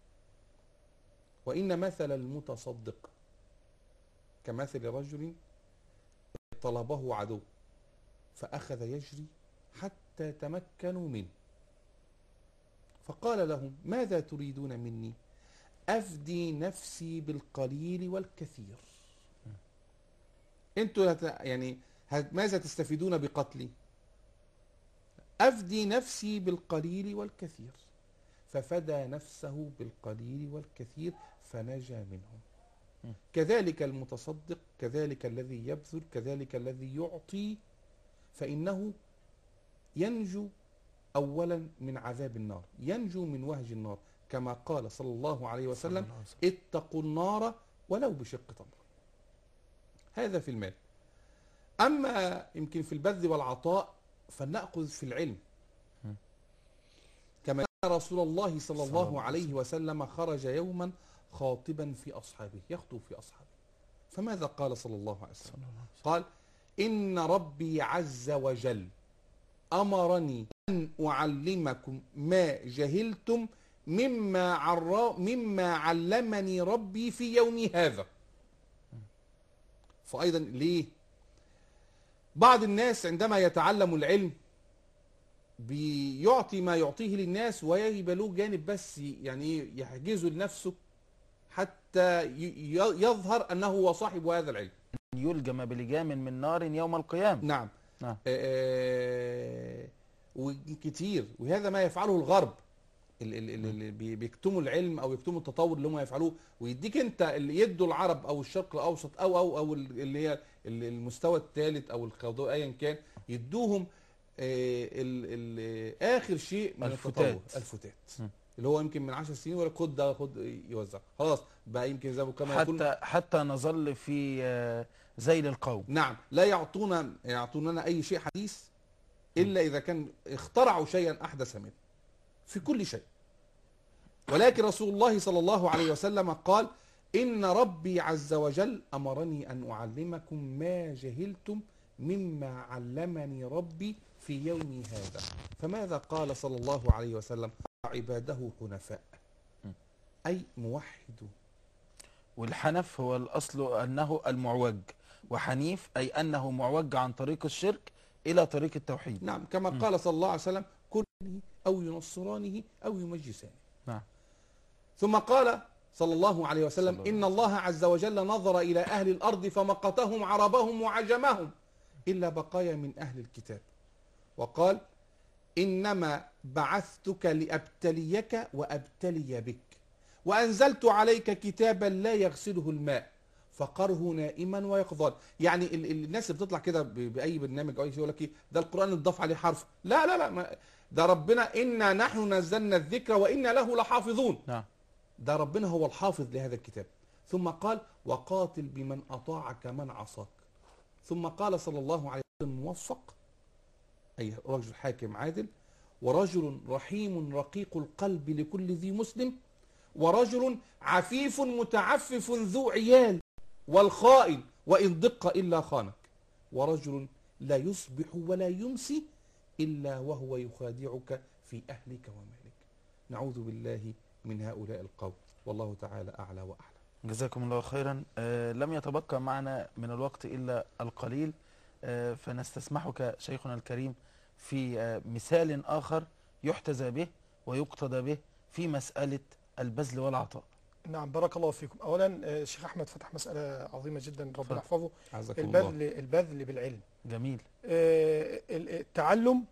S6: وإن مثل المتصدق كمثل رجل طلبه عدو فأخذ يجري حتى تمكنوا منه، فقال لهم ماذا تريدون مني؟ أفدي نفسي بالقليل والكثير. انتوا يعني ماذا تستفيدون بقتلي؟ أفدي نفسي بالقليل والكثير. ففدى نفسه بالقليل والكثير فنجا منهم. كذلك المتصدق، كذلك الذي يبذل، كذلك الذي يعطي، فإنه ينجو أولا من عذاب النار، ينجو من وهج النار، كما قال صلى الله عليه وسلم اتقوا النار ولو بشق تمر. هذا في المال. أما يمكن في البذل والعطاء فلنأخذ في العلم، كما كان رسول الله صلى الله عليه وسلم خرج يوما خاطبا في أصحابه، يخطب في أصحابه، فماذا قال صلى الله عليه وسلم؟ قال إن ربي عز وجل أمرني أن أعلمكم ما جهلتم مما, عر... مما علمني ربي في يومي هذا. فأيضا ليه؟ بعض الناس عندما يتعلم العلم بيعطي ما يعطيه للناس ويبقى له جانب بس يعني يحجزه لنفسه حتى يظهر أنه هو صاحب هذا العلم.
S4: يلجم بلجام من نار يوم القيامة.
S6: نعم.
S4: نعم.
S6: آه وكتير، وهذا ما يفعله الغرب اللي بيكتموا العلم او يكتموا التطور اللي هم يفعلوه، ويديك انت اللي يدوا العرب او الشرق الاوسط او او او اللي هي المستوى الثالث او الخضوع ايا كان، يدوهم آه ال ال اخر شيء من
S4: الفتات.
S6: التطور، الفتات. اللي هو يمكن من عشر سنين، ولا خد ده خد يوزع، خلاص بقى يمكن زي كما يكون.
S4: حتى حتى نظل في آه، ذيل القوم.
S6: نعم، لا يعطونا يعطوننا اي شيء حديث الا اذا كان اخترعوا شيئا احدث منه في كل شيء. ولكن رسول الله صلى الله عليه وسلم قال: إن ربي عز وجل أمرني أن أعلمكم ما جهلتم مما علمني ربي في يومي هذا. فماذا قال صلى الله عليه وسلم؟ عباده حنفاء، أي موحد.
S4: والحنف هو الأصل أنه المعوج، وحنيف أي أنه معوج عن طريق الشرك إلى طريق التوحيد.
S6: نعم، كما
S4: م.
S6: قال صلى الله عليه وسلم: كله أو ينصرانه أو يمجسانه.
S4: نعم.
S6: ثم قال صلى الله عليه وسلم: إن الله عز وجل نظر إلى أهل الأرض فمقتهم عربهم وعجمهم إلا بقايا من أهل الكتاب، وقال: إنما بعثتك لأبتليك وأبتلي بك، وأنزلت عليك كتابا لا يغسله الماء فقره نائما ويقظان. يعني ال ال الناس اللي بتطلع كده بأي برنامج أو أي شيء يقول لك إيه ده القرآن اتضاف عليه حرف. لا لا لا، ما ده ربنا: إنا نحن نزلنا الذكر وإنا له لحافظون.
S4: نعم.
S6: ده ربنا هو الحافظ لهذا الكتاب. ثم قال: وقاتل بمن أطاعك من عصاك. ثم قال صلى الله عليه وسلم: موفق، أي رجل حاكم عادل، ورجل رحيم رقيق القلب لكل ذي مسلم، ورجل عفيف متعفف ذو عيال، والخائن وإن دق إلا خانك، ورجل لا يصبح ولا يمسي إلا وهو يخادعك في أهلك ومالك. نعوذ بالله من هؤلاء القوم، والله تعالى أعلى وأعلى.
S4: جزاكم الله خيرا. آه لم يتبقى معنا من الوقت إلا القليل، آه فنستسمحك شيخنا الكريم في آه مثال آخر يحتذى به ويقتدى به في مسألة البذل والعطاء.
S5: نعم، بارك الله فيكم. أولا الشيخ أحمد فتح مسألة عظيمة جدا، ربنا يحفظه.
S6: عزكم الله.
S5: البذل البذل بالعلم.
S4: جميل.
S5: آه، التعلم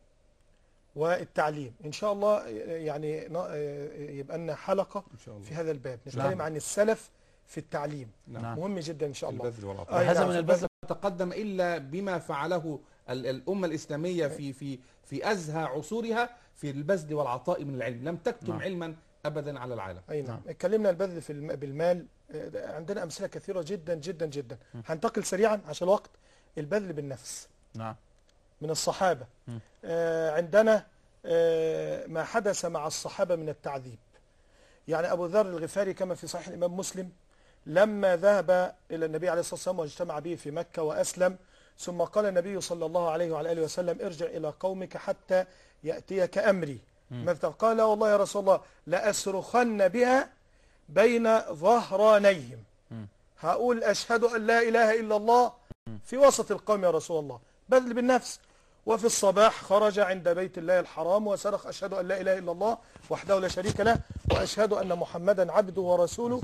S5: والتعليم إن شاء الله، يعني يبقى لنا حلقة
S6: إن شاء الله
S5: في هذا الباب نتكلم
S4: نعم.
S5: عن السلف في التعليم.
S6: نعم.
S5: مهم جدا إن شاء الله.
S6: البذل والعطاء.
S5: آه،
S4: وهذا
S5: نعم.
S4: من البذل
S6: تقدم إلا بما فعله ال- الأمة الإسلامية في في في أزهى عصورها في البذل والعطاء من العلم، لم تكتم
S4: نعم.
S6: علما أبدا على العالم.
S5: أي نعم.
S4: نعم.
S5: اتكلمنا البذل في الم- بالمال. آه، عندنا أمثلة كثيرة جدا جدا جدا. هنتقل سريعا عشان الوقت. البذل بالنفس
S4: نعم.
S5: من الصحابة.
S4: م.
S5: آه، عندنا آه، ما حدث مع الصحابة من التعذيب. يعني أبو ذر الغفاري كما في صحيح الإمام مسلم، لما ذهب إلى النبي عليه الصلاة والسلام واجتمع به في مكة وأسلم، ثم قال النبي صلى الله عليه وعلى آله وسلم: ارجع إلى قومك حتى يأتيك أمري. ماذا قال؟ لا والله يا رسول الله، لأسرخن بها بين ظهرانيهم. هقول أشهد أن لا إله إلا الله في وسط القوم يا رسول الله. بذل بالنفس. وفي الصباح خرج عند بيت الله الحرام وصرخ: أشهد أن لا إله إلا الله وحده لا شريك له وأشهد أن محمدا عبده ورسوله.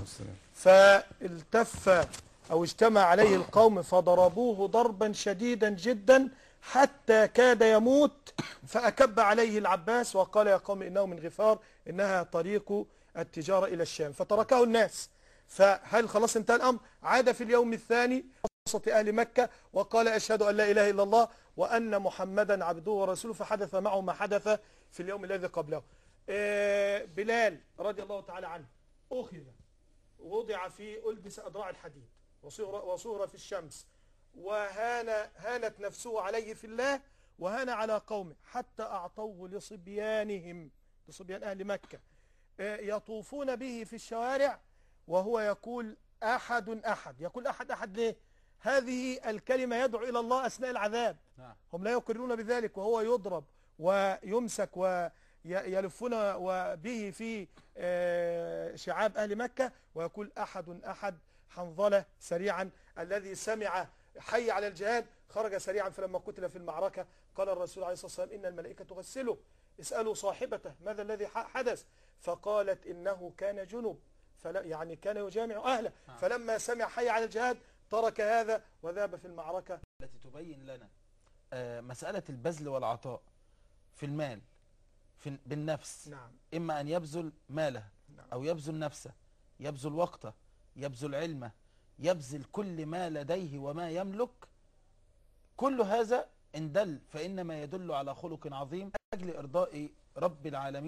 S5: فالتف أو اجتمع عليه القوم فضربوه ضربا شديدا جدا حتى كاد يموت، فأكب عليه العباس وقال: يا قوم إنه من غفار، إنها طريق التجارة إلى الشام. فتركه الناس. فهل خلاص انتهى الأمر؟ عاد في اليوم الثاني وسط أهل مكة وقال: أشهد أن لا إله إلا الله وأن محمدا عبده ورسوله. فحدث معه ما حدث في اليوم الذي قبله. بلال رضي الله تعالى عنه أخذ وضع في ألبس أدراع الحديد وصهر في الشمس، وهان هانت نفسه عليه في الله وهان على قومه، حتى أعطوه لصبيانهم، لصبيان أهل مكة، يطوفون به في الشوارع وهو يقول: أحد أحد. يقول أحد أحد ليه؟ هذه الكلمة يدعو إلى الله أثناء العذاب.
S4: نعم.
S5: هم لا يقرون بذلك، وهو يضرب ويمسك ويلفون به في شعاب أهل مكة ويقول: أحد أحد. حنظلة سريعا الذي سمع حي على الجهاد خرج سريعا، فلما قتل في المعركة قال الرسول عليه الصلاة والسلام: إن الملائكة تغسله، اسألوا صاحبته ماذا الذي حدث؟ فقالت: إنه كان جنب، فلا يعني كان يجامع أهله، فلما سمع حي على الجهاد ترك هذا وذهب في المعركة.
S4: التي تبين لنا آه مسألة البذل والعطاء في المال، في بالنفس.
S5: نعم.
S4: إما أن يبذل ماله،
S5: نعم.
S4: أو يبذل نفسه، يبذل وقته، يبذل علمه، يبذل كل ما لديه وما يملك. كل هذا إن دل فإنما يدل على خلق عظيم أجل إرضاء رب العالمين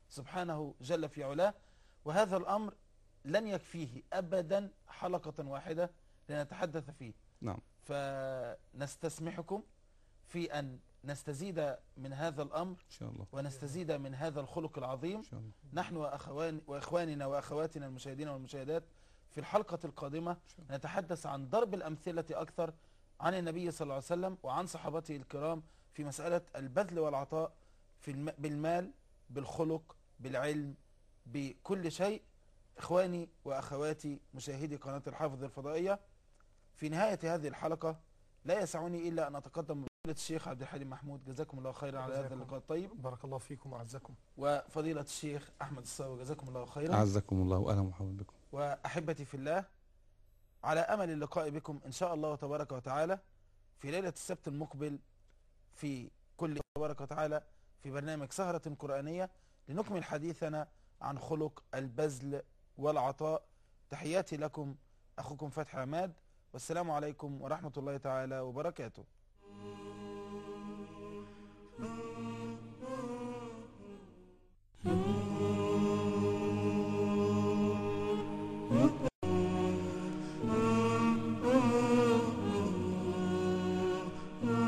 S4: سبحانه جل في علاه. وهذا الأمر لن يكفيه أبدا حلقة واحدة لنتحدث فيه.
S7: نعم.
S4: فنستسمحكم في أن نستزيد من هذا الأمر
S7: إن شاء الله.
S4: ونستزيد من هذا الخلق العظيم.
S7: إن شاء الله.
S4: نحن وأخوان وإخواننا وأخواتنا المشاهدين والمشاهدات في الحلقة القادمة نتحدث عن ضرب الأمثلة أكثر عن النبي صلى الله عليه وسلم وعن صحابته الكرام في مسألة البذل والعطاء في الم... بالمال، بالخلق، بالعلم، بكل شيء. إخواني وأخواتي مشاهدي قناة الحافظ الفضائية، في نهاية هذه الحلقة لا يسعني إلا أن أتقدم بفضيلة الشيخ عبد الحليم محمود، جزاكم الله خيرا على هذا اللقاء الطيب.
S5: بارك الله فيكم وأعزكم.
S4: وفضيلة الشيخ أحمد الصاوي، جزاكم الله خيرا.
S7: أعزكم الله وأهلا ومرحبا بكم.
S4: وأحبتي في الله، على أمل اللقاء بكم إن شاء الله تبارك وتعالى في ليلة السبت المقبل في كل تبارك وتعالى في برنامج سهرة قرآنية لنكمل حديثنا عن خلق البذل والعطاء. تحياتي لكم أخوكم فتحي عماد، والسلام عليكم ورحمة الله تعالى وبركاته.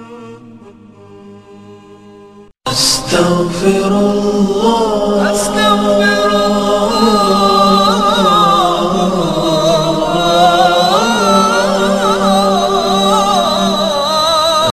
S1: أستغفر الله